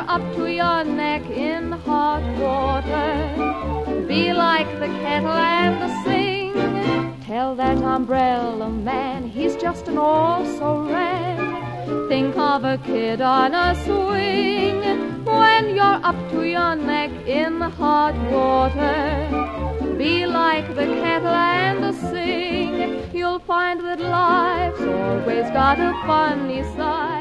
up to your neck in hot water, be like the kettle and the sing. Tell that umbrella man he's just an also-ran. Think of a kid on a swing. When you're up to your neck in hot water, be like the kettle and the sing. You'll find that life's always got a funny side.